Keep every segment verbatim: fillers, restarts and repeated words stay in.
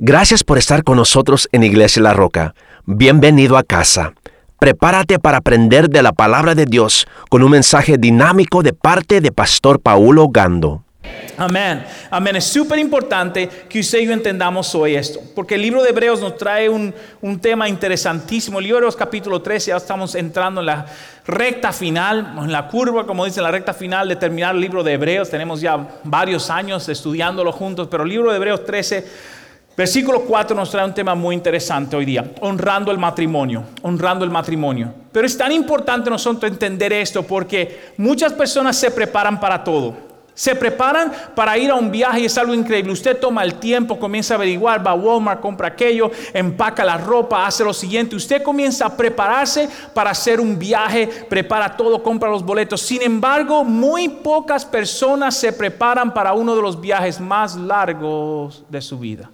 Gracias por estar con nosotros en Iglesia La Roca. Bienvenido a casa. Prepárate para aprender de la palabra de Dios con un mensaje dinámico de parte de Pastor Paulo Gando. Amén, amén. Es súper importante que usted y yo entendamos hoy esto, porque el libro de Hebreos nos trae un, un tema interesantísimo. El libro de Hebreos capítulo trece, ya estamos entrando en la recta final, en la curva, como dice, la recta final de terminar el libro de Hebreos. Tenemos ya varios años estudiándolo juntos, pero el libro de Hebreos trece, versículo cuatro nos trae un tema muy interesante hoy día, honrando el matrimonio, honrando el matrimonio. Pero es tan importante nosotros entender esto porque muchas personas se preparan para todo. Se preparan para ir a un viaje y es algo increíble. Usted toma el tiempo, comienza a averiguar, va a Walmart, compra aquello, empaca la ropa, hace lo siguiente. Usted comienza a prepararse para hacer un viaje, prepara todo, compra los boletos. Sin embargo, muy pocas personas se preparan para uno de los viajes más largos de su vida.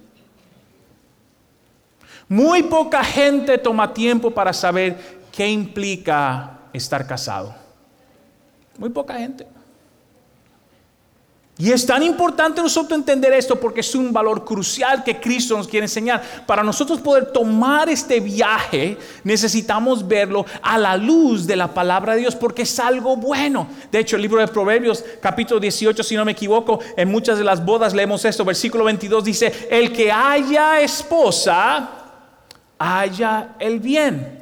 Muy poca gente toma tiempo para saber qué implica estar casado. Muy poca gente. Y es tan importante nosotros entender esto porque es un valor crucial que Cristo nos quiere enseñar. Para nosotros poder tomar este viaje, necesitamos verlo a la luz de la palabra de Dios porque es algo bueno. De hecho, el libro de Proverbios, capítulo dieciocho, si no me equivoco, en muchas de las bodas leemos esto. Versículo veintidós dice, el que haya esposa, haya el bien.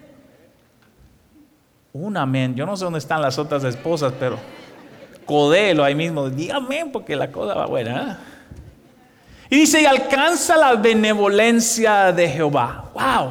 Un amén. Yo no sé dónde están las otras esposas, pero codelo ahí mismo, dígame porque la cosa va buena. ¿eh? Y dice, y alcanza la benevolencia de Jehová. Wow.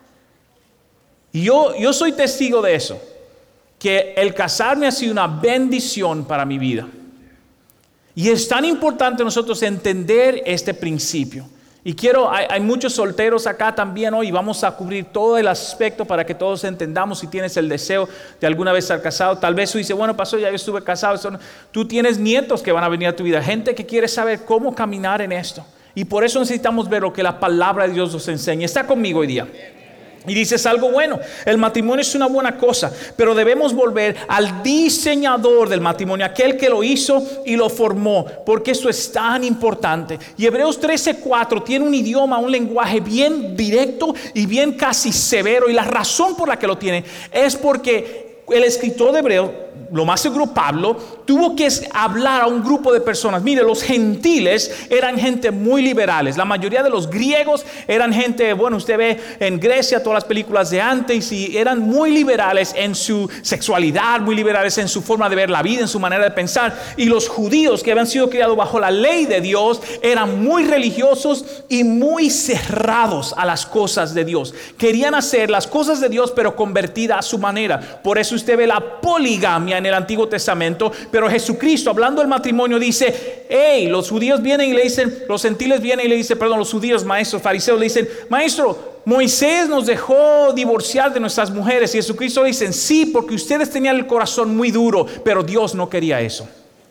Y yo, yo soy testigo de eso, que el casarme ha sido una bendición para mi vida. Y es tan importante nosotros entender este principio. Y quiero, hay, hay muchos solteros acá también hoy, y vamos a cubrir todo el aspecto para que todos entendamos. Si tienes el deseo de alguna vez estar casado, tal vez tú dices, bueno, pastor, ya yo estuve casado. Eso no. Tú tienes nietos que van a venir a tu vida, gente que quiere saber cómo caminar en esto. Y por eso necesitamos ver lo que la palabra de Dios nos enseña. Está conmigo hoy día. Y dices algo bueno, el matrimonio es una buena cosa, pero debemos volver al diseñador del matrimonio, aquel que lo hizo y lo formó, porque eso es tan importante. Y Hebreos trece cuatro tiene un idioma, un lenguaje bien directo y bien casi severo, y la razón por la que lo tiene es porque el escritor de Hebreos, lo más seguro Pablo, tuvo que hablar a un grupo de personas. Mire, los gentiles eran gente muy liberales. La mayoría de los griegos eran gente, bueno, usted ve en Grecia todas las películas de antes, y eran muy liberales en su sexualidad, muy liberales en su forma de ver la vida, en su manera de pensar. Y los judíos que habían sido criados bajo la ley de Dios eran muy religiosos y muy cerrados a las cosas de Dios. Querían hacer las cosas de Dios pero convertidas a su manera. Por eso usted ve la poligamia en el Antiguo Testamento, pero Jesucristo, hablando del matrimonio, dice, hey, los judíos vienen y le dicen, los gentiles vienen y le dicen, perdón, los judíos, maestros, fariseos, le dicen, maestro, Moisés nos dejó divorciar de nuestras mujeres. Y Jesucristo le dice, sí, porque ustedes tenían el corazón muy duro, pero Dios no quería eso.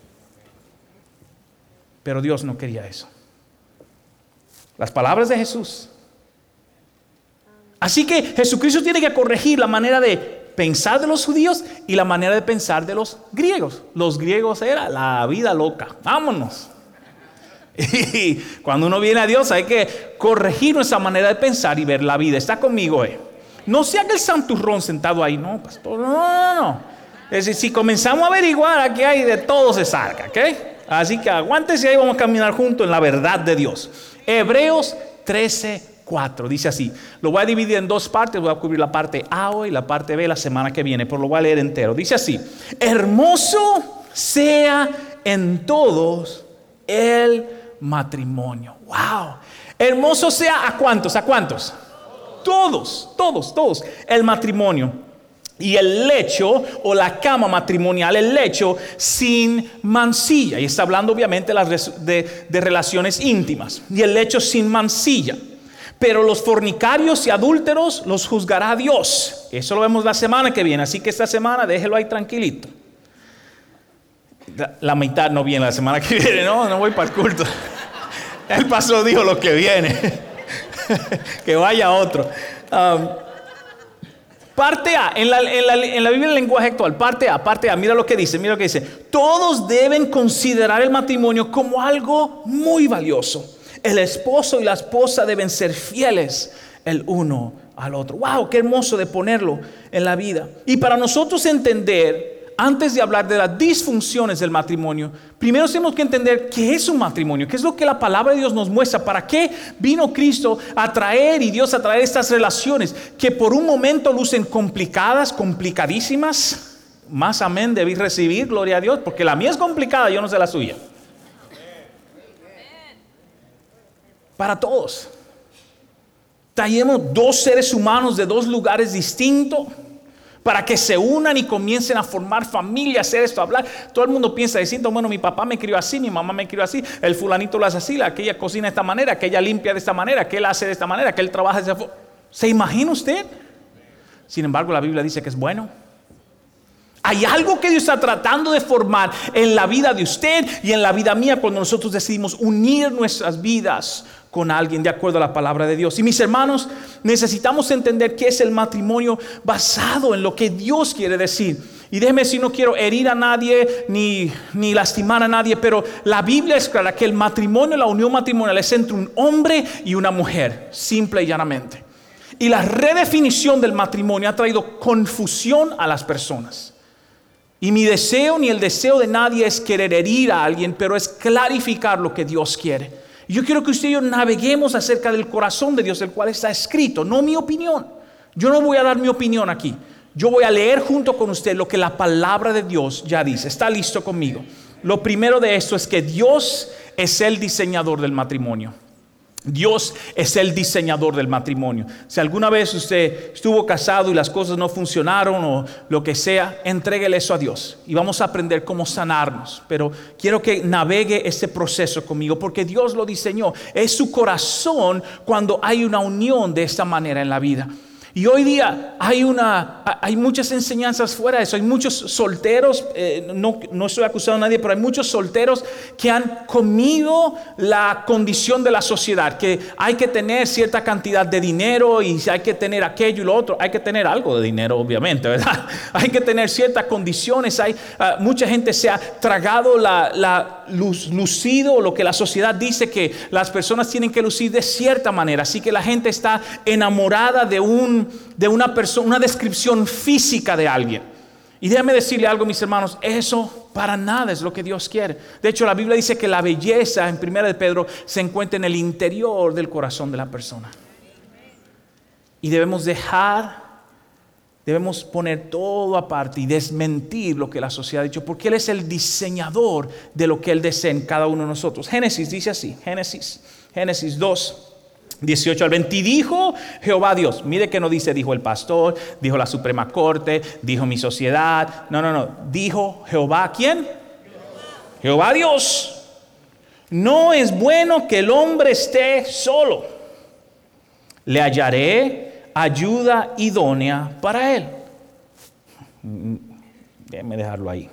Pero Dios no quería eso. Las palabras de Jesús. Así que Jesucristo tiene que corregir la manera de pensar de los judíos y la manera de pensar de los griegos. Los griegos era la vida loca, vámonos. Y cuando uno viene a Dios hay que corregir nuestra manera de pensar y ver la vida. Está conmigo, eh. No sea que el santurrón sentado ahí, no, pastor, no, no, no. Es decir, si comenzamos a averiguar, aquí hay de todo se salga, ¿ok? Así que aguántese ahí, vamos a caminar juntos en la verdad de Dios. Hebreos trece cuatro dice así. Lo voy a dividir en dos partes. Voy a cubrir la parte A hoy y la parte B la semana que viene, pero lo voy a leer entero. Dice así: hermoso sea en todos el matrimonio. Wow. Hermoso sea a cuántos, a cuántos. Todos, todos, todos. El matrimonio. Y el lecho o la cama matrimonial, el lecho sin mancilla. Y está hablando obviamente de, de relaciones íntimas. Y el lecho sin mancilla. Pero los fornicarios y adúlteros los juzgará Dios. Eso lo vemos la semana que viene. Así que esta semana déjelo ahí tranquilito. La, la mitad no viene la semana que viene. No, no voy para el culto. El pastor dijo lo que viene. Que vaya otro. Um, parte A, en la, en, la, en la Biblia del lenguaje actual, parte A, parte A, mira lo que dice, mira lo que dice. Todos deben considerar el matrimonio como algo muy valioso. El esposo y la esposa deben ser fieles el uno al otro. ¡Wow! ¡Qué hermoso de ponerlo en la vida! Y para nosotros entender, antes de hablar de las disfunciones del matrimonio, primero tenemos que entender qué es un matrimonio, qué es lo que la palabra de Dios nos muestra, para qué vino Cristo a traer y Dios a traer estas relaciones que por un momento lucen complicadas, complicadísimas. Más amén debí recibir, gloria a Dios, porque la mía es complicada, yo no sé la suya. Para todos. Traemos dos seres humanos de dos lugares distintos para que se unan y comiencen a formar familia, hacer esto, hablar. Todo el mundo piensa distinto. Bueno, mi papá me crió así, mi mamá me crió así, el fulanito lo hace así, aquella cocina de esta manera, aquella limpia de esta manera, aquel hace de esta manera, aquel trabaja de esta forma. ¿Se imagina usted? Sin embargo, la Biblia dice que es bueno. Hay algo que Dios está tratando de formar en la vida de usted y en la vida mía cuando nosotros decidimos unir nuestras vidas con alguien de acuerdo a la palabra de Dios. Y mis hermanos, necesitamos entender qué es el matrimonio basado en lo que Dios quiere decir. Y déjeme decir, no quiero herir a nadie ni, ni lastimar a nadie, pero la Biblia es clara que el matrimonio, la unión matrimonial es entre un hombre y una mujer, simple y llanamente. Y la redefinición del matrimonio ha traído confusión a las personas. Y mi deseo ni el deseo de nadie es querer herir a alguien, pero es clarificar lo que Dios quiere. Y yo quiero que usted y yo naveguemos acerca del corazón de Dios, el cual está escrito, no mi opinión. Yo no voy a dar mi opinión aquí. Yo voy a leer junto con usted lo que la palabra de Dios ya dice. ¿Está listo conmigo? Lo primero de esto es que Dios es el diseñador del matrimonio. Dios es el diseñador del matrimonio. Si alguna vez usted estuvo casado y las cosas no funcionaron o lo que sea, entréguele eso a Dios y vamos a aprender cómo sanarnos. Pero quiero que navegue ese proceso conmigo porque Dios lo diseñó. Es su corazón cuando hay una unión de esta manera en la vida. Y hoy día hay, una, hay muchas enseñanzas fuera de eso. Hay muchos solteros, eh, no, no estoy acusando a nadie, pero hay muchos solteros que han comido la condición de la sociedad. Que hay que tener cierta cantidad de dinero y hay que tener aquello y lo otro. Hay que tener algo de dinero, obviamente, ¿verdad? Hay que tener ciertas condiciones. Hay, uh, mucha gente se ha tragado la, la luz, lucido lo que la sociedad dice que las personas tienen que lucir de cierta manera. Así que la gente está enamorada de un de una persona, una descripción física de alguien. Y déjame decirle algo, mis hermanos, eso para nada es lo que Dios quiere. De hecho, la Biblia dice que la belleza en primera de Pedro se encuentra en el interior del corazón de la persona. Y debemos dejar, debemos poner todo aparte y desmentir lo que la sociedad ha dicho, porque Él es el diseñador de lo que Él desea en cada uno de nosotros. Génesis dice así, Génesis, Génesis dos. dieciocho al veinte, y dijo Jehová Dios. Mire que no dice dijo el pastor, dijo la Suprema Corte, dijo mi sociedad. No, no, no. Dijo Jehová, ¿quién? Jehová, Jehová Dios. No es bueno que el hombre esté solo. Le hallaré ayuda idónea para él. Déjeme dejarlo ahí.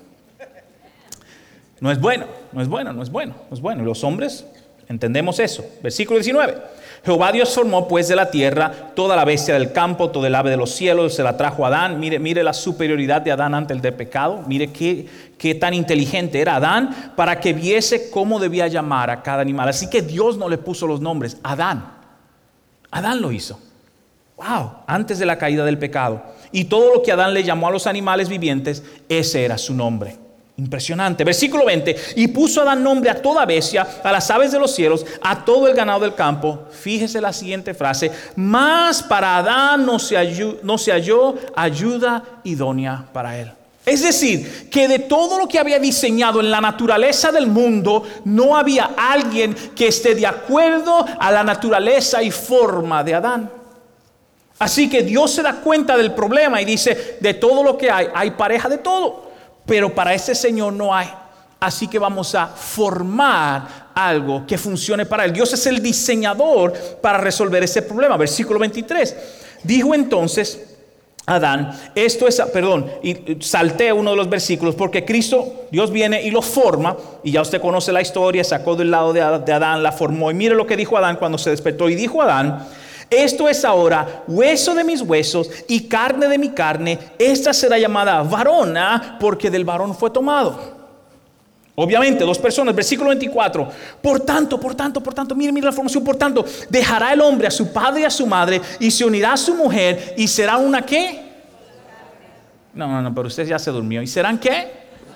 No es bueno, no es bueno, no es bueno, no es bueno. Y los hombres entendemos eso. Versículo diecinueve. Jehová Dios formó pues de la tierra toda la bestia del campo, todo el ave de los cielos, se la trajo a Adán. Mire, mire la superioridad de Adán ante el de pecado. Mire qué, qué tan inteligente era Adán para que viese cómo debía llamar a cada animal. Así que Dios no le puso los nombres, Adán. Adán lo hizo. Wow, antes de la caída del pecado. Y todo lo que Adán le llamó a los animales vivientes, ese era su nombre. Impresionante. Versículo veinte. Y puso Adán nombre a toda bestia, a las aves de los cielos, a todo el ganado del campo. Fíjese la siguiente frase. Mas para Adán no se halló, no se halló ayuda idónea para él. Es decir, que de todo lo que había diseñado en la naturaleza del mundo, no había alguien que esté de acuerdo a la naturaleza y forma de Adán. Así que Dios se da cuenta del problema y dice, de todo lo que hay, hay pareja de todo. Pero para ese Señor no hay. Así que vamos a formar algo que funcione para Él. Dios es el diseñador para resolver ese problema. Versículo veintitrés. Dijo entonces Adán, esto es, perdón, y salté uno de los versículos porque Cristo, Dios viene y lo forma. Y ya usted conoce la historia, sacó del lado de Adán, la formó. Y mire lo que dijo Adán cuando se despertó. Y dijo Adán, esto es ahora hueso de mis huesos y carne de mi carne. Esta será llamada varona porque del varón fue tomado. Obviamente, dos personas, versículo veinticuatro. Por tanto, por tanto, por tanto, mire, mire la formación, por tanto, dejará el hombre a su padre y a su madre y se unirá a su mujer y será una ¿qué? No, no, no, pero usted ya se durmió. ¿Y serán qué?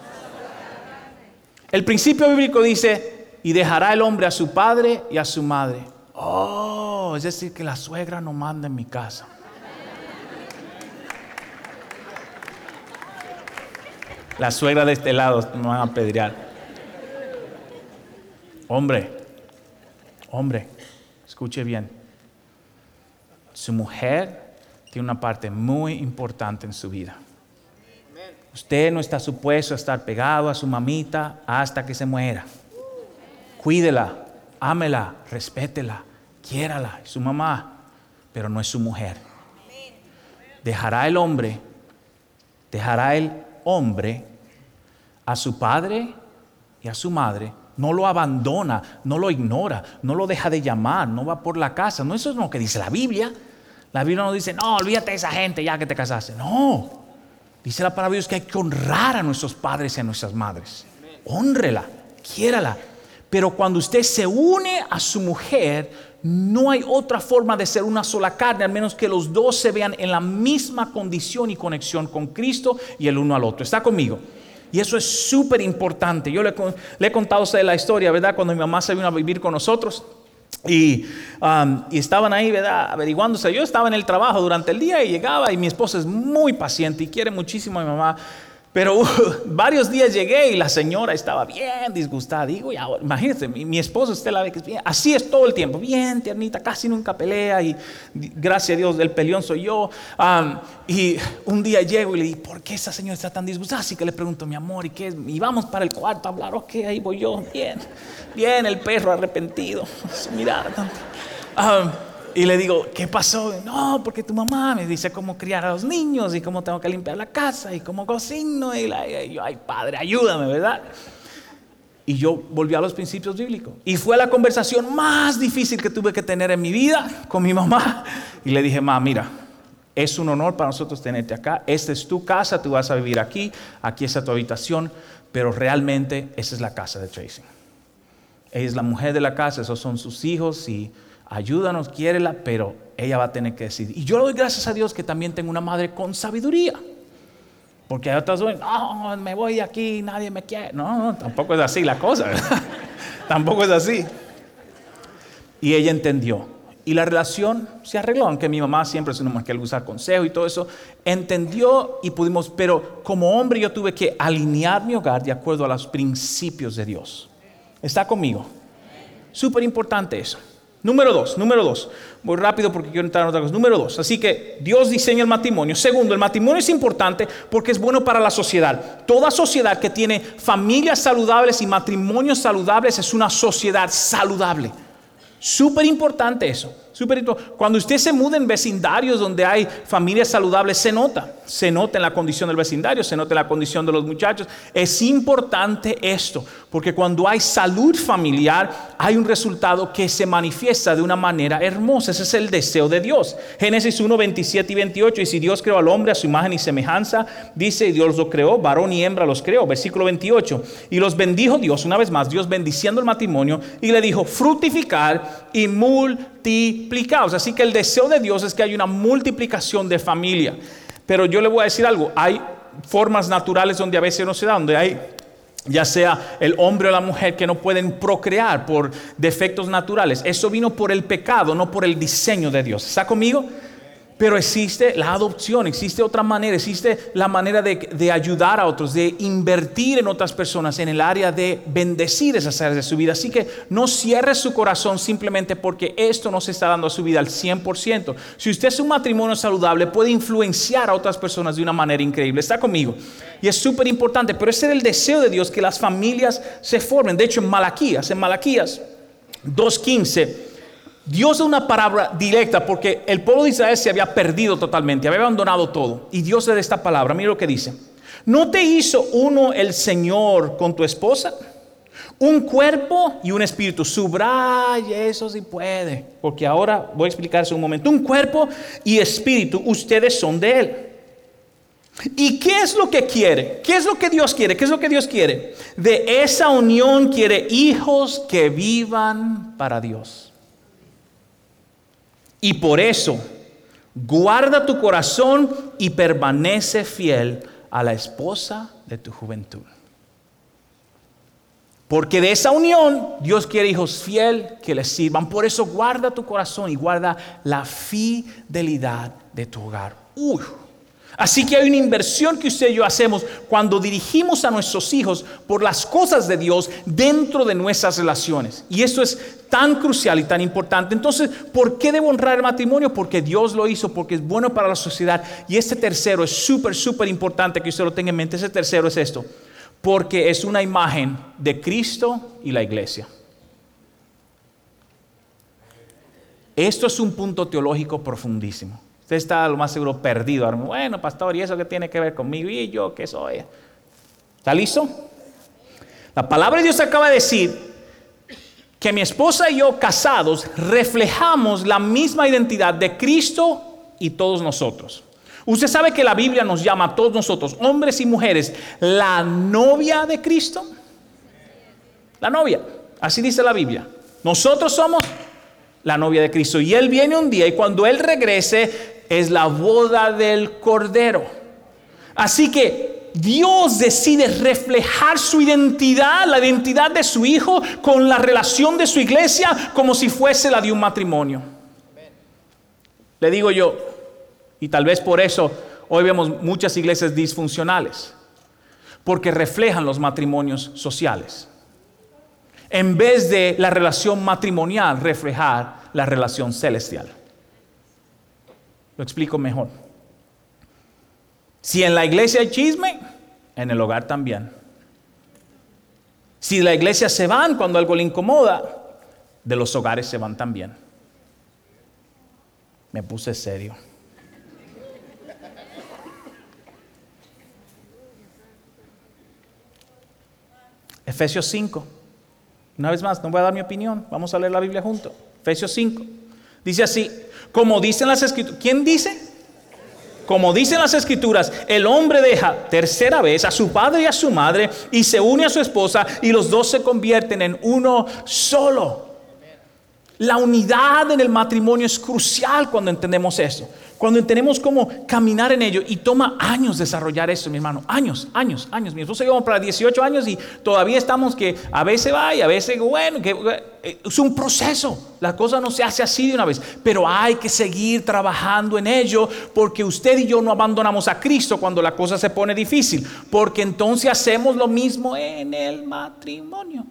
El principio bíblico dice, y dejará el hombre a su padre y a su madre. Oh, es decir, que la suegra no manda en mi casa. La suegra de este lado me van a apedrear. Hombre, hombre, escuche bien. Su mujer tiene una parte muy importante en su vida. Usted no está supuesto a estar pegado a su mamita hasta que se muera. Cuídela, ámela, respétela, quiérala, es su mamá, pero no es su mujer. Dejará el hombre, dejará el hombre a su padre y a su madre. No lo abandona, no lo ignora, no lo deja de llamar, no va por la casa. No, eso es lo que dice la Biblia. La Biblia no dice, no, olvídate de esa gente ya que te casaste. No, dice la palabra de Dios que hay que honrar a nuestros padres y a nuestras madres. Hónrela, quiérala. Pero cuando usted se une a su mujer, no hay otra forma de ser una sola carne, al menos que los dos se vean en la misma condición y conexión con Cristo y el uno al otro. ¿Está conmigo? Y eso es súper importante. Yo le, le he contado a ustedes la historia, ¿verdad? Cuando mi mamá se vino a vivir con nosotros y, um, y estaban ahí, ¿verdad? Averiguándose. Yo estaba en el trabajo durante el día y llegaba y mi esposa es muy paciente y quiere muchísimo a mi mamá. Pero uh, varios días llegué y la señora estaba bien disgustada. Digo, ya, imagínense, mi, mi esposo, usted la ve que es bien, así es todo el tiempo, bien tiernita, casi nunca pelea y gracias a Dios el peleón soy yo. Um, y un día llego y le digo, ¿por qué esa señora está tan disgustada? Así que le pregunto, mi amor, ¿y qué es? Y vamos para el cuarto a hablar, ok, ahí voy yo, bien, bien, el perro arrepentido, su mirada tanto. Um, Y le digo, ¿qué pasó? No, porque tu mamá me dice cómo criar a los niños y cómo tengo que limpiar la casa y cómo cocino. Y, la, y yo, ay padre, ayúdame, ¿verdad? Y yo volví a los principios bíblicos. Y fue la conversación más difícil que tuve que tener en mi vida con mi mamá. Y le dije, mamá, mira, es un honor para nosotros tenerte acá. Esta es tu casa, tú vas a vivir aquí. Aquí está tu habitación. Pero realmente esa es la casa de Tracy. Ella es la mujer de la casa, esos son sus hijos y ayúdanos, quiérela, pero ella va a tener que decidir. Y yo le doy gracias a Dios que también tengo una madre con sabiduría. Porque hay otras veces, no, me voy de aquí, nadie me quiere. No, no, tampoco es así la cosa, ¿verdad? Tampoco es así. Y ella entendió. Y la relación se arregló, aunque mi mamá siempre es una mujer que le gusta el consejo y todo eso. Entendió y pudimos, pero como hombre yo tuve que alinear mi hogar de acuerdo a los principios de Dios. ¿Está conmigo? Súper importante eso. Número dos, número dos. Voy rápido porque quiero entrar en otra cosa. Número dos. Así que Dios diseña el matrimonio. Segundo, el matrimonio es importante porque es bueno para la sociedad. Toda sociedad que tiene familias saludables y matrimonios saludables es una sociedad saludable. Súper importante eso. Súper importante. Cuando usted se muda en vecindarios donde hay familias saludables, se nota. Se nota en la condición del vecindario, se nota en la condición de los muchachos. Es importante esto, porque cuando hay salud familiar, hay un resultado que se manifiesta de una manera hermosa. Ese es el deseo de Dios. Génesis uno, veintisiete y veintiocho. Y si Dios creó al hombre a su imagen y semejanza, dice, y Dios lo creó, varón y hembra los creó. Versículo veintiocho. Y los bendijo Dios, una vez más, Dios bendiciendo el matrimonio, y le dijo, fructificar y multiplicaos. Así que el deseo de Dios es que haya una multiplicación de familia. Pero yo le voy a decir algo, hay formas naturales donde a veces no se da, donde hay ya sea el hombre o la mujer que no pueden procrear por defectos naturales. Eso vino por el pecado, no por el diseño de Dios. ¿Está conmigo? Pero existe la adopción, existe otra manera, existe la manera de, de ayudar a otros, de invertir en otras personas en el área de bendecir esas áreas de su vida. Así que no cierre su corazón simplemente porque esto no se está dando a su vida al cien por ciento. Si usted es un matrimonio saludable, puede influenciar a otras personas de una manera increíble. ¿Está conmigo? Y es súper importante, pero ese era el deseo de Dios, que las familias se formen. De hecho, en Malaquías, en Malaquías dos quince, Dios da una palabra directa porque el pueblo de Israel se había perdido totalmente, había abandonado todo. Y Dios le da esta palabra, mira lo que dice. ¿No te hizo uno el Señor con tu esposa? Un cuerpo y un espíritu. Subraye eso si puede, porque ahora voy a explicar eso un momento. Un cuerpo y espíritu, ustedes son de Él. ¿Y qué es lo que quiere? ¿Qué es lo que Dios quiere? ¿Qué es lo que Dios quiere? De esa unión quiere hijos que vivan para Dios. Y por eso, guarda tu corazón y permanece fiel a la esposa de tu juventud. Porque de esa unión Dios quiere hijos fieles que le sirvan. Por eso guarda tu corazón y guarda la fidelidad de tu hogar. Uy. Así que hay una inversión que usted y yo hacemos cuando dirigimos a nuestros hijos por las cosas de Dios dentro de nuestras relaciones. Y esto es tan crucial y tan importante. Entonces, ¿por qué debo honrar el matrimonio? Porque Dios lo hizo, porque es bueno para la sociedad. Y este tercero es súper, súper importante que usted lo tenga en mente. Ese tercero es esto. Porque es una imagen de Cristo y la iglesia. Esto es un punto teológico profundísimo. Usted está lo más seguro perdido. Bueno, pastor, ¿y eso qué tiene que ver conmigo? ¿Y yo qué soy? ¿Está listo? La palabra de Dios acaba de decir que mi esposa y yo casados reflejamos la misma identidad de Cristo y todos nosotros. Usted sabe que la Biblia nos llama a todos nosotros, hombres y mujeres, la novia de Cristo. La novia, así dice la Biblia. Nosotros somos la novia de Cristo. Y Él viene un día y cuando Él regrese es la boda del Cordero. Así que Dios decide reflejar su identidad, la identidad de su Hijo, con la relación de su iglesia como si fuese la de un matrimonio. Le digo yo, y tal vez por eso hoy vemos muchas iglesias disfuncionales, porque reflejan los matrimonios sociales, en vez de la relación matrimonial reflejar la relación celestial. Lo explico mejor. Si en la iglesia hay chisme, en el hogar también. Si la iglesia se van cuando algo le incomoda, de los hogares se van también. Me puse serio. Efesios cinco. Una vez más, no voy a dar mi opinión. Vamos a leer la Biblia juntos. Efesios cinco. Dice así, como dicen las escrituras. ¿Quién dice? Como dicen las escrituras, el hombre deja tercera vez a su padre y a su madre y se une a su esposa y los dos se convierten en uno solo. La unidad en el matrimonio es crucial cuando entendemos eso. Cuando entendemos cómo caminar en ello, y toma años desarrollar eso, mi hermano, años, años, años. Mi esposa lleva para dieciocho años y todavía estamos que a veces va y a veces, bueno, que es un proceso. La cosa no se hace así de una vez, pero hay que seguir trabajando en ello porque usted y yo no abandonamos a Cristo cuando la cosa se pone difícil, porque entonces hacemos lo mismo en el matrimonio.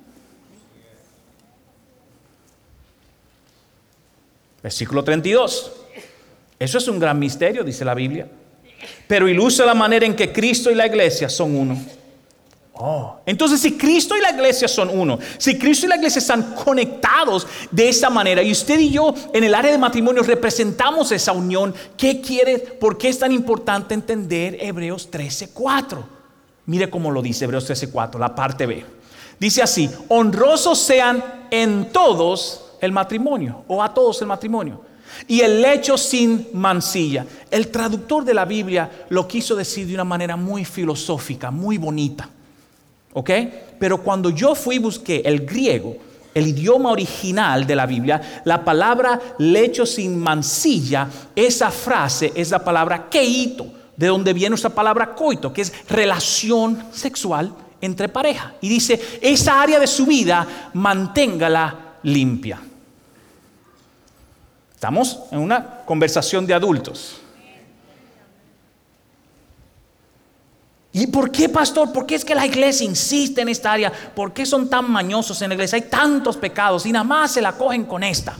Versículo treinta y dos. Eso es un gran misterio, dice la Biblia. Pero ilustra la manera en que Cristo y la iglesia son uno. Oh, entonces si Cristo y la iglesia son uno, si Cristo y la iglesia están conectados de esa manera, y usted y yo en el área de matrimonio representamos esa unión, ¿qué quiere? ¿Por qué es tan importante entender Hebreos trece cuatro? Mire cómo lo dice Hebreos trece cuatro, la parte B. Dice así, honrosos sean en todos el matrimonio, o a todos el matrimonio, y el lecho sin mancilla. El traductor de la Biblia lo quiso decir de una manera muy filosófica, muy bonita, ¿ok? Pero cuando yo fui y busqué el griego, el idioma original de la Biblia, la palabra lecho sin mancilla, esa frase es la palabra keito, de donde viene nuestra palabra coito, que es relación sexual entre pareja. Y dice, esa área de su vida, manténgala limpia. Estamos en una conversación de adultos. ¿Y por qué, pastor? ¿Por qué es que la iglesia insiste en esta área? ¿Por qué son tan mañosos en la iglesia? Hay tantos pecados y nada más se la cogen con esta.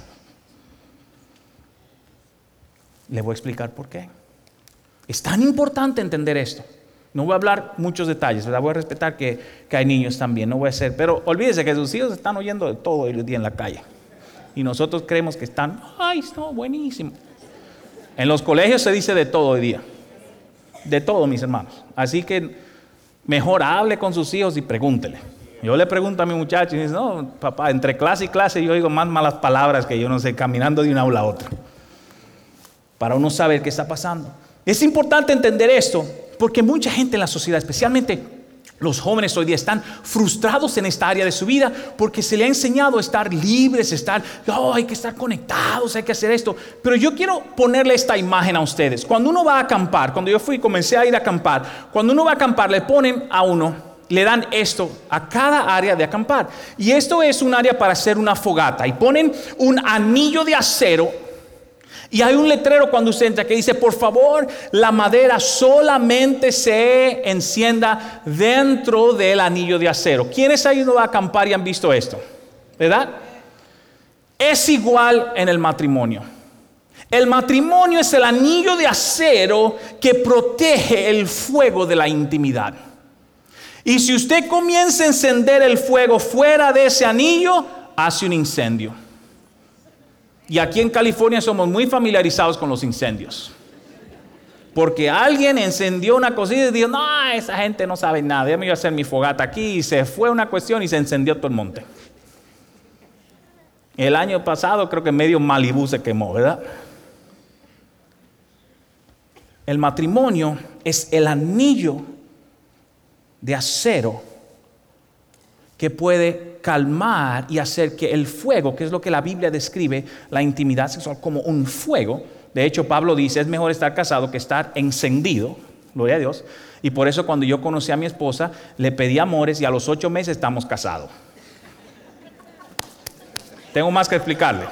Le voy a explicar por qué. Es tan importante entender esto. No voy a hablar muchos detalles, ¿verdad? Voy a respetar que, que hay niños también, no voy a hacer. Pero olvídese que sus hijos están oyendo de todo el día en la calle. Y nosotros creemos que están, ay, no, buenísimo. En los colegios se dice de todo hoy día. De todo, mis hermanos. Así que mejor hable con sus hijos y pregúntele. Yo le pregunto a mi muchacho y dice, no, papá, entre clase y clase yo oigo más malas palabras que yo no sé, caminando de una aula a otra. Para uno saber qué está pasando. Es importante entender esto, Porque mucha gente en la sociedad, especialmente los jóvenes hoy día, están frustrados en esta área de su vida porque se le ha enseñado a estar libres, estar, oh, hay que estar conectados, hay que hacer esto. Pero yo quiero ponerle esta imagen a ustedes. Cuando uno va a acampar, cuando yo fui, comencé a ir a acampar, cuando uno va a acampar, le ponen a uno, le dan esto a cada área de acampar. Y esto es un área para hacer una fogata. Y ponen un anillo de acero. Y hay un letrero cuando usted entra que dice, por favor, la madera solamente se encienda dentro del anillo de acero. ¿Quiénes han ido a acampar y han visto esto? ¿Verdad? Es igual en el matrimonio. El matrimonio es el anillo de acero que protege el fuego de la intimidad. Y si usted comienza a encender el fuego fuera de ese anillo, hace un incendio. Y aquí en California somos muy familiarizados con los incendios. Porque alguien encendió una cosita y dijo, no, esa gente no sabe nada, déjame yo hacer mi fogata aquí. Y se fue una cuestión y se encendió todo el monte. El año pasado creo que medio Malibú se quemó, ¿verdad? El matrimonio es el anillo de acero que puede calmar y hacer que el fuego, que es lo que la Biblia describe, la intimidad sexual como un fuego. De hecho, Pablo dice, es mejor estar casado que estar encendido, gloria a Dios. Y por eso cuando yo conocí a mi esposa, le pedí amores y a los ocho meses estamos casados. Tengo más que explicarle.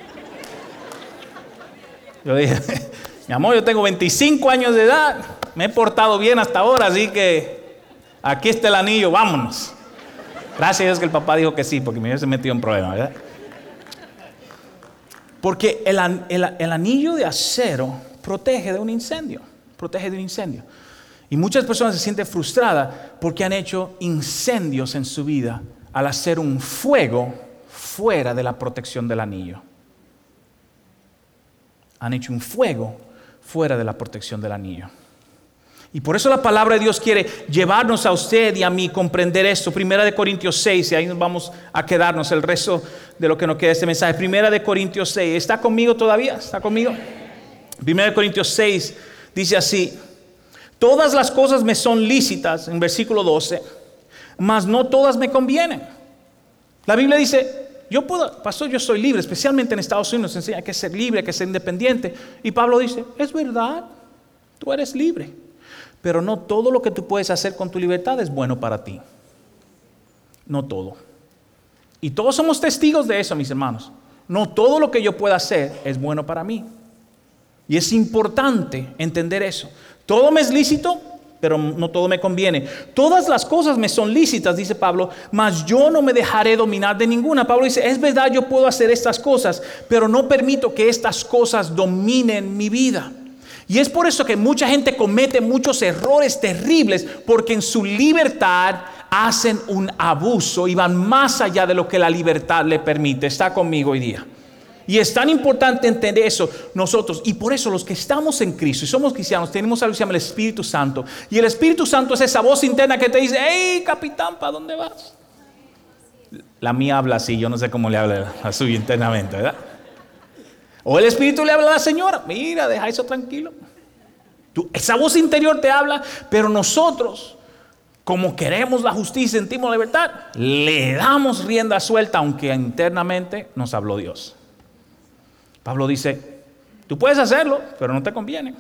Yo dije, mi amor, yo tengo veinticinco años de edad, me he portado bien hasta ahora, así que aquí está el anillo, vámonos. Gracias a Dios que el papá dijo que sí, porque me hubiese metido en problemas, ¿verdad? Porque el, el, el anillo de acero protege de un incendio, protege de un incendio. Y muchas personas se sienten frustradas porque han hecho incendios en su vida al hacer un fuego fuera de la protección del anillo. Han hecho un fuego fuera de la protección del anillo. Y por eso la palabra de Dios quiere llevarnos a usted y a mí a comprender esto. Primera de Corintios seis, y ahí nos vamos a quedarnos el resto de lo que nos queda de este mensaje. Primera de Corintios seis, ¿está conmigo todavía? ¿Está conmigo? Primera de Corintios seis dice así, todas las cosas me son lícitas, en versículo doce, mas no todas me convienen. La Biblia dice, yo puedo, pastor, yo soy libre, especialmente en Estados Unidos nos enseña que hay que ser libre, hay que ser independiente. Y Pablo dice, es verdad, tú eres libre. Pero no todo lo que tú puedes hacer con tu libertad es bueno para ti. No todo. Y todos somos testigos de eso, mis hermanos. No todo lo que yo pueda hacer es bueno para mí. Y es importante entender eso. Todo me es lícito, pero no todo me conviene. Todas las cosas me son lícitas, dice Pablo, mas yo no me dejaré dominar de ninguna. Pablo dice, es verdad, yo puedo hacer estas cosas, pero no permito que estas cosas dominen mi vida. Y es por eso que mucha gente comete muchos errores terribles, porque en su libertad hacen un abuso y van más allá de lo que la libertad le permite. Está conmigo hoy día. Y es tan importante entender eso nosotros. Y por eso los que estamos en Cristo y somos cristianos tenemos algo que se llama el Espíritu Santo. Y el Espíritu Santo es esa voz interna que te dice, hey capitán, ¿para dónde vas? La mía habla así, yo no sé cómo le habla a suya internamente, ¿verdad? O el Espíritu le habla a la señora, mira, deja eso tranquilo. Tú, esa voz interior te habla, pero nosotros, como queremos la justicia, sentimos la libertad, le damos rienda suelta, aunque internamente nos habló Dios. Pablo dice, tú puedes hacerlo, pero no te conviene.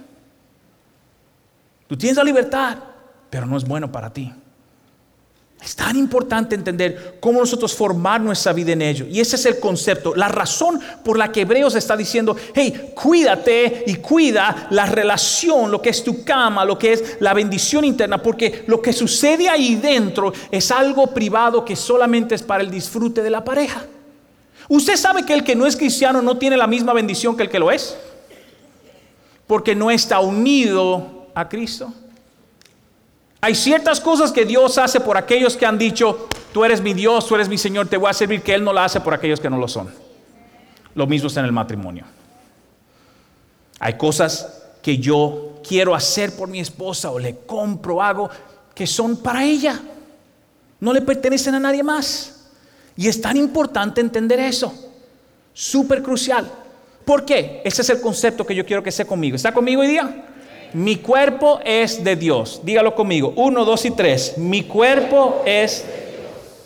Tú tienes la libertad, pero no es bueno para ti. Es tan importante entender cómo nosotros formar nuestra vida en ello. Y ese es el concepto, la razón por la que Hebreos está diciendo, hey, cuídate y cuida la relación, lo que es tu cama, lo que es la bendición interna, porque lo que sucede ahí dentro es algo privado que solamente es para el disfrute de la pareja. ¿Usted sabe que el que no es cristiano no tiene la misma bendición que el que lo es? Porque no está unido a Cristo. Hay ciertas cosas que Dios hace por aquellos que han dicho, tú eres mi Dios, tú eres mi Señor, te voy a servir, que Él no la hace por aquellos que no lo son. Lo mismo está en el matrimonio. Hay cosas que yo quiero hacer por mi esposa o le compro, hago, que son para ella. No le pertenecen a nadie más. Y es tan importante entender eso. Súper crucial. ¿Por qué? Ese es el concepto que yo quiero que esté conmigo. ¿Está conmigo hoy día? Mi cuerpo es de Dios. Dígalo conmigo. Uno, dos y tres. Mi cuerpo es de Dios.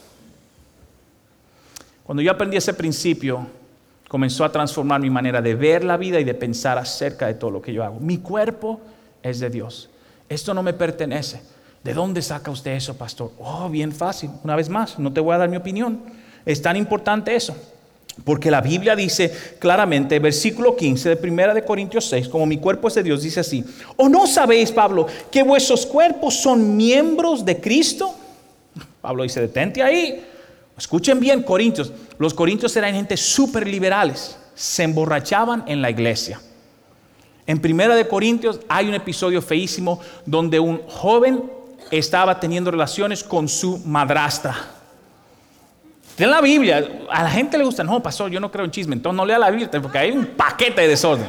Cuando yo aprendí ese principio, comenzó a transformar mi manera de ver la vida y de pensar acerca de todo lo que yo hago. Mi cuerpo es de Dios. Esto no me pertenece. ¿De dónde saca usted eso, pastor? Oh, bien fácil. Una vez más, no te voy a dar mi opinión. Es tan importante eso. Porque la Biblia dice claramente, versículo quince de primera de Corintios seis, como mi cuerpo es de Dios, dice así: ¿o no sabéis, Pablo, que vuestros cuerpos son miembros de Cristo? Pablo dice, detente ahí. Escuchen bien, Corintios. Los corintios eran gente súper liberales. Se emborrachaban en la iglesia. En primera de Corintios hay un episodio feísimo donde un joven estaba teniendo relaciones con su madrastra. En la Biblia, a la gente le gusta, no, pastor, yo no creo en chisme, entonces no lea la Biblia porque hay un paquete de desorden.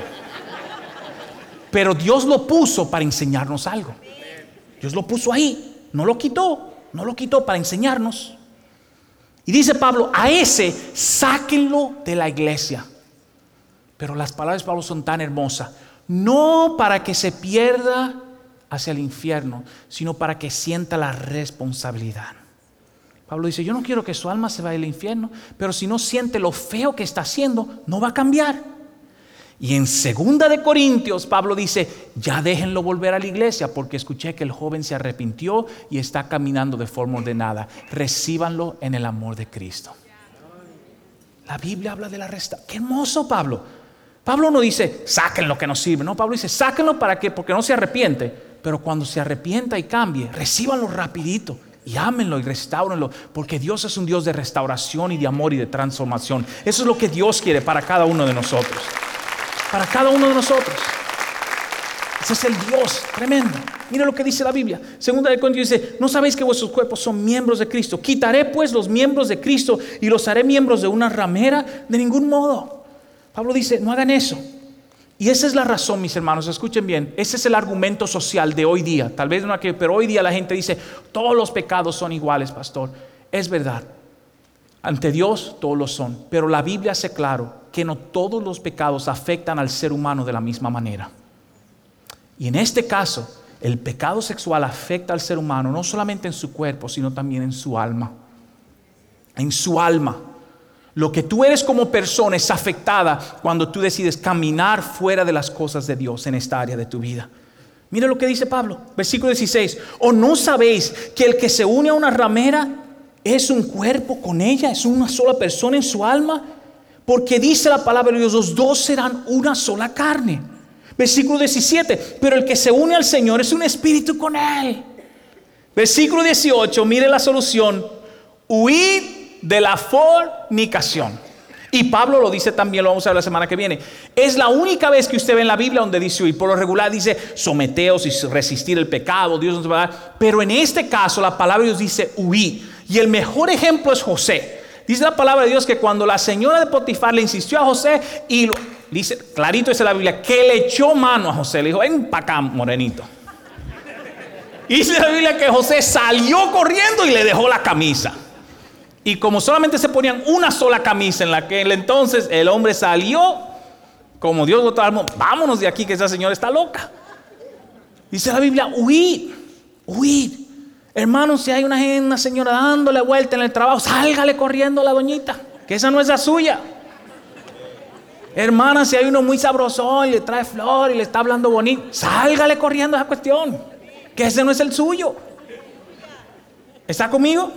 Pero Dios lo puso para enseñarnos algo. Dios lo puso ahí, no lo quitó, no lo quitó para enseñarnos. Y dice Pablo, a ese sáquenlo de la iglesia. Pero las palabras de Pablo son tan hermosas. No para que se pierda hacia el infierno, sino para que sienta la responsabilidad. Pablo dice, yo no quiero que su alma se vaya al infierno, pero si no siente lo feo que está haciendo, no va a cambiar. Y en segunda de Corintios, Pablo dice, ya déjenlo volver a la iglesia, porque escuché que el joven se arrepintió y está caminando de forma ordenada. Recíbanlo en el amor de Cristo. La Biblia habla de la restauración. Qué hermoso, Pablo. Pablo no dice, saquen lo que no sirve. No, Pablo dice, sáquenlo para que, porque no se arrepiente. Pero cuando se arrepienta y cambie, recíbanlo rapidito. Y ámenlo y restáurenlo, porque Dios es un Dios de restauración y de amor y de transformación. Eso es lo que Dios quiere para cada uno de nosotros. Para cada uno de nosotros. Ese es el Dios tremendo. Mira lo que dice la Biblia. Segunda de Corintios dice, ¿no sabéis que vuestros cuerpos son miembros de Cristo? Quitaré pues los miembros de Cristo y los haré miembros de una ramera. De ningún modo. Pablo dice, no hagan eso. Y esa es la razón, mis hermanos, escuchen bien. Ese es el argumento social de hoy día. Tal vez no aquí, pero hoy día la gente dice, todos los pecados son iguales, pastor. Es verdad. Ante Dios todos lo son. Pero la Biblia hace claro que no todos los pecados afectan al ser humano de la misma manera. Y en este caso, el pecado sexual afecta al ser humano no solamente en su cuerpo, sino también en su alma. En su alma. Lo que tú eres como persona es afectada cuando tú decides caminar fuera de las cosas de Dios en esta área de tu vida. Mira lo que dice Pablo, versículo dieciséis. ¿O no sabéis que el que se une a una ramera es un cuerpo con ella? ¿Es una sola persona en su alma? Porque dice la palabra de Dios, los dos serán una sola carne. Versículo diecisiete. Pero el que se une al Señor es un espíritu con Él. Versículo dieciocho. Mire la solución. Huid de la fornicación. Y Pablo lo dice también, lo vamos a ver la semana que viene. Es la única vez que usted ve en la Biblia donde dice huir. Por lo regular dice someteos y resistir el pecado. Dios nos va a dar. Pero en este caso la palabra de Dios dice huir. Y el mejor ejemplo es José. Dice la palabra de Dios que cuando la señora de Potifar le insistió a José y lo, dice, clarito dice la Biblia, que le echó mano a José. Le dijo, ven para acá, morenito. Y dice la Biblia que José salió corriendo y le dejó la camisa. Y como solamente se ponían una sola camisa en la que entonces el hombre salió, como Dios lo trajo, vámonos de aquí que esa señora está loca. Dice la Biblia, huid, huid. Hermanos, si hay una, una señora dándole vuelta en el trabajo, sálgale corriendo a la doñita, que esa no es la suya. Hermana, si hay uno muy sabroso y le trae flor y le está hablando bonito, sálgale corriendo a esa cuestión, que ese no es el suyo. ¿Está conmigo?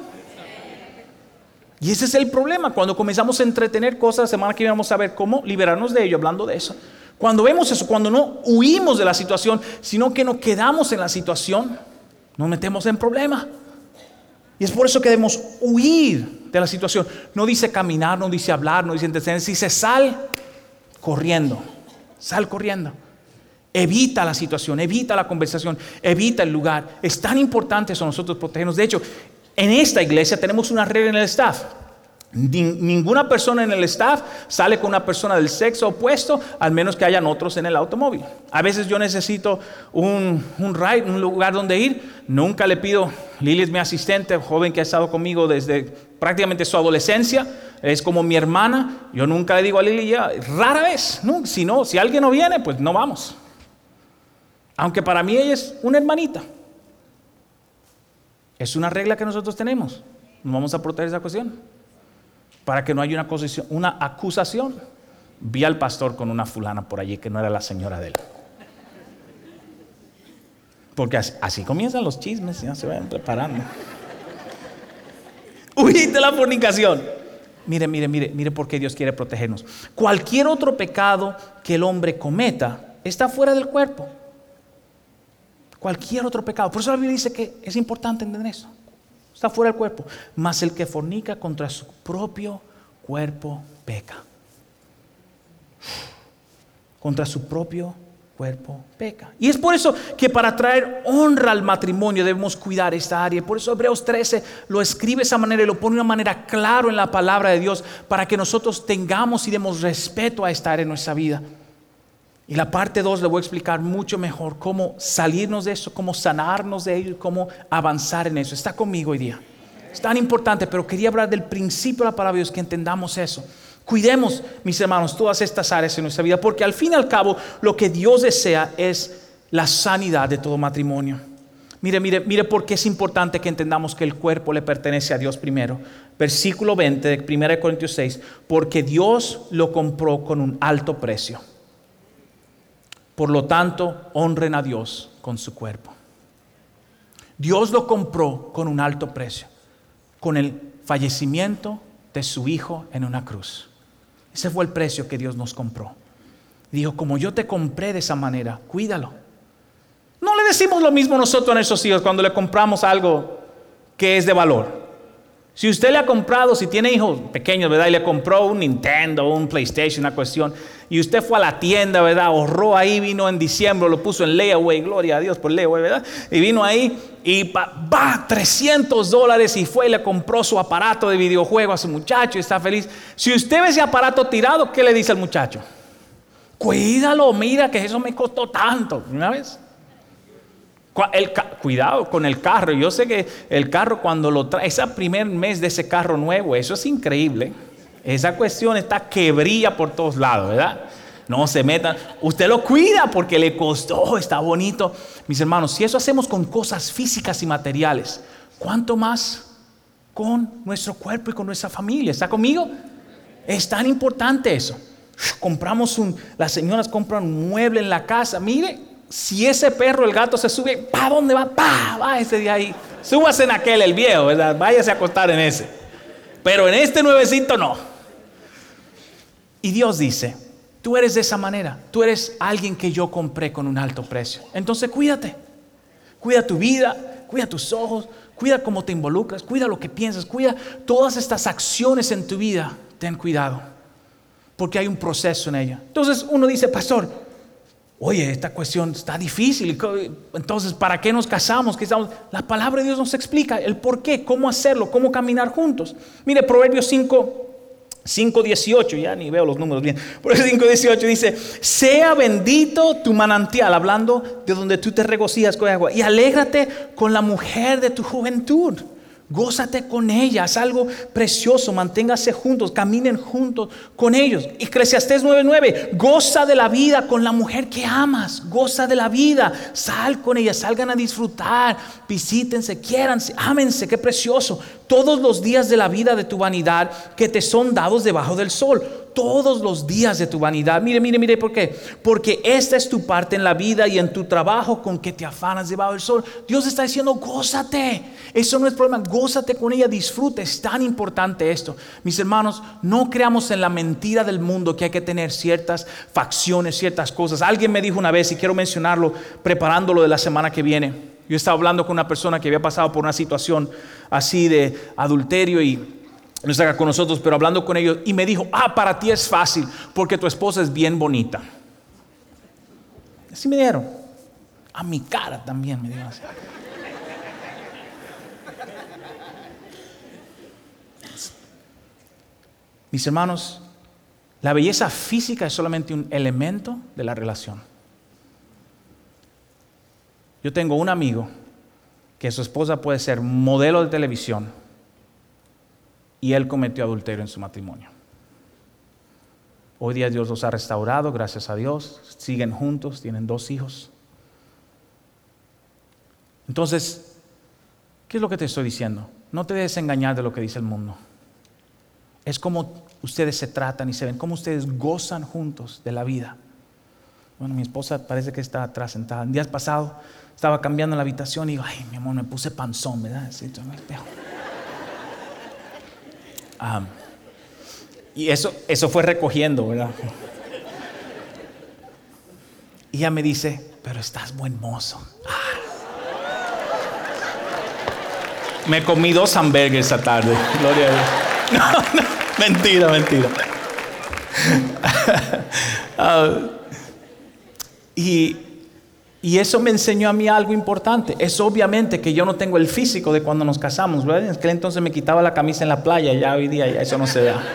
Y ese es el problema. Cuando comenzamos a entretener cosas, la semana que viene vamos a ver cómo liberarnos de ello, hablando de eso. Cuando vemos eso, cuando no huimos de la situación, sino que nos quedamos en la situación, nos metemos en problemas. Y es por eso que debemos huir de la situación. No dice caminar, no dice hablar, no dice entretener, dice sal corriendo, sal corriendo. Evita la situación, evita la conversación, evita el lugar. Es tan importante eso nosotros protegernos. De hecho, en esta iglesia tenemos una regla en el staff. Ni, ninguna persona en el staff sale con una persona del sexo opuesto, al menos que hayan otros en el automóvil. A veces yo necesito un, un ride, un lugar donde ir. Nunca le pido, Lili es mi asistente, joven que ha estado conmigo desde prácticamente su adolescencia. Es como mi hermana. Yo nunca le digo a Lili, ya, rara vez, no, si no, si alguien no viene, pues no vamos. Aunque para mí ella es una hermanita. Es una regla que nosotros tenemos. Nos vamos a proteger esa cuestión. Para que no haya una acusación. Una acusación. Vi al pastor con una fulana por allí que no era la señora de él. Porque así, así comienzan los chismes, ya se van preparando. Huid de la fornicación. Mire, mire, mire, mire por qué Dios quiere protegernos. Cualquier otro pecado que el hombre cometa está fuera del cuerpo. Cualquier otro pecado. Por eso la Biblia dice que es importante entender eso. Está fuera del cuerpo. Mas el que fornica contra su propio cuerpo peca. Contra su propio cuerpo peca. Y es por eso que para traer honra al matrimonio debemos cuidar esta área. Por eso Hebreos trece lo escribe de esa manera y lo pone de una manera clara en la palabra de Dios para que nosotros tengamos y demos respeto a esta área en nuestra vida. Y la parte dos le voy a explicar mucho mejor cómo salirnos de eso, cómo sanarnos de ello y cómo avanzar en eso. Está conmigo hoy día. Es tan importante, pero quería hablar del principio de la palabra de Dios, que entendamos eso. Cuidemos, mis hermanos, todas estas áreas en nuestra vida, porque al fin y al cabo lo que Dios desea es la sanidad de todo matrimonio. Mire, mire, mire por qué es importante que entendamos que el cuerpo le pertenece a Dios primero. Versículo veinte de primera de Corintios seis, porque Dios lo compró con un alto precio. Por lo tanto, honren a Dios con su cuerpo. Dios lo compró con un alto precio, con el fallecimiento de su Hijo en una cruz. Ese fue el precio que Dios nos compró. Dijo, como yo te compré de esa manera, cuídalo. No le decimos lo mismo nosotros a nuestros hijos cuando le compramos algo que es de valor. Si usted le ha comprado, si tiene hijos pequeños, ¿verdad? Y le compró un Nintendo, un PlayStation, una cuestión, y usted fue a la tienda, ¿verdad? Ahorró ahí, vino en diciembre, lo puso en layaway, gloria a Dios por layaway, ¿verdad? Y vino ahí y va, trescientos dólares y fue y le compró su aparato de videojuego a su muchacho y está feliz. Si usted ve ese aparato tirado, ¿qué le dice al muchacho? Cuídalo, mira que eso me costó tanto. ¿Una vez? El, cuidado con el carro. Yo sé que el carro cuando lo trae, ese primer mes de ese carro nuevo, eso es increíble. Esa cuestión está que brilla por todos lados, ¿verdad? No se metan. Usted lo cuida porque le costó, está bonito. Mis hermanos, si eso hacemos con cosas físicas y materiales, ¿cuánto más con nuestro cuerpo y con nuestra familia? ¿Está conmigo? Es tan importante eso. Compramos un, las señoras compran un mueble en la casa. Mire, si ese perro, el gato se sube, ¿para dónde va? ¡Pah! Va ese de ahí. Súbase en aquel, el viejo, ¿verdad? Váyase a acostar en ese. Pero en este nuevecito no. Y Dios dice, tú eres de esa manera. Tú eres alguien que yo compré con un alto precio. Entonces cuídate. Cuida tu vida, cuida tus ojos, cuida cómo te involucras, cuida lo que piensas, cuida todas estas acciones en tu vida. Ten cuidado, porque hay un proceso en ella. Entonces uno dice, pastor, oye, esta cuestión está difícil. Entonces, ¿para qué nos casamos? ¿Qué estamos? La palabra de Dios nos explica el por qué, cómo hacerlo, cómo caminar juntos. Mire, Proverbios cinco, cinco dieciocho, ya ni veo los números bien. Proverbios cinco dieciocho dice, sea bendito tu manantial, hablando de donde tú te regocijas con agua, y alégrate con la mujer de tu juventud. Gózate con ella, es algo precioso, manténgase juntos, caminen juntos con ellos. Eclesiastés nueve nueve, goza de la vida con la mujer que amas, goza de la vida, sal con ella, salgan a disfrutar, visítense, quiéranse, ámense, qué precioso. Todos los días de la vida de tu vanidad que te son dados debajo del sol. Todos los días de tu vanidad. Mire, mire, mire, ¿por qué? Porque esta es tu parte en la vida y en tu trabajo con que te afanas debajo del sol. Dios está diciendo, gózate. Eso no es problema, gózate con ella, disfrute. Es tan importante esto. Mis hermanos, no creamos en la mentira del mundo que hay que tener ciertas facciones, ciertas cosas. Alguien me dijo una vez, y quiero mencionarlo, preparándolo de la semana que viene. Yo estaba hablando con una persona que había pasado por una situación así de adulterio y no está acá con nosotros, pero hablando con ellos, y me dijo, ah, para ti es fácil, porque tu esposa es bien bonita. Así me dieron. A mi cara también me dieron así. Mis hermanos, la belleza física es solamente un elemento de la relación. Yo tengo un amigo que su esposa puede ser modelo de televisión, y él cometió adulterio en su matrimonio. Hoy día Dios los ha restaurado, gracias a Dios. Siguen juntos, tienen dos hijos. Entonces, ¿qué es lo que te estoy diciendo? No te dejes engañar de lo que dice el mundo. Es como ustedes se tratan y se ven, como ustedes gozan juntos de la vida. Bueno, mi esposa parece que está atrás sentada. El día pasado estaba cambiando la habitación y digo, ay, mi amor, me puse panzón, ¿verdad? Sí, en el espejo. Um, y eso, eso fue recogiendo, ¿verdad? Y ella me dice, pero estás buen mozo. Ah. Me comí dos hamburgues esa tarde, gloria a Dios. No, no, mentira, mentira. uh, y, y eso me enseñó a mí algo importante. Es obviamente que yo no tengo el físico de cuando nos casamos, ¿verdad? En aquel entonces me quitaba la camisa en la playa, ya hoy día ya eso no se da.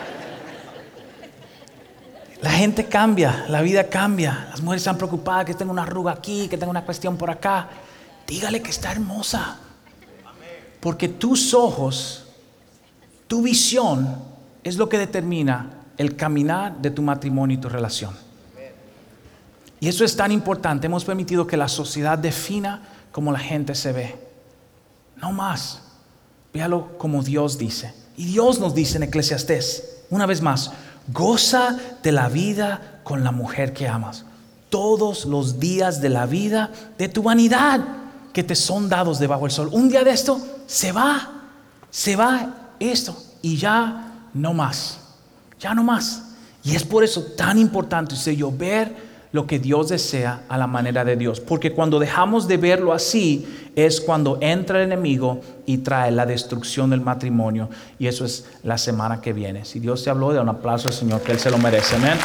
La gente cambia, la vida cambia. Las mujeres están preocupadas que tenga una arruga aquí, que tenga una cuestión por acá. Dígale que está hermosa. Porque tus ojos, tu visión es lo que determina el caminar de tu matrimonio y tu relación. Y eso es tan importante. Hemos permitido que la sociedad defina cómo la gente se ve. No más. Véalo como Dios dice. Y Dios nos dice en Eclesiastés, una vez más, goza de la vida con la mujer que amas. Todos los días de la vida de tu vanidad que te son dados debajo del sol. Un día de esto se va, se va esto y ya no más, ya no más. Y es por eso tan importante usted y yo ver lo que Dios desea a la manera de Dios. Porque cuando dejamos de verlo así es cuando entra el enemigo y trae la destrucción del matrimonio. Y eso es la semana que viene. Si Dios te habló, da un aplauso al Señor, que Él se lo merece. Amén.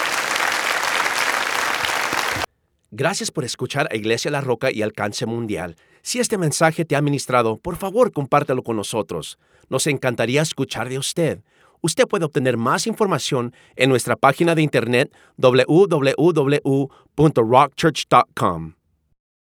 Gracias por escuchar a Iglesia La Roca y Alcance Mundial. Si este mensaje te ha ministrado, por favor, compártelo con nosotros. Nos encantaría escuchar de usted. Usted puede obtener más información en nuestra página de internet doble u doble u doble u punto rock church punto com.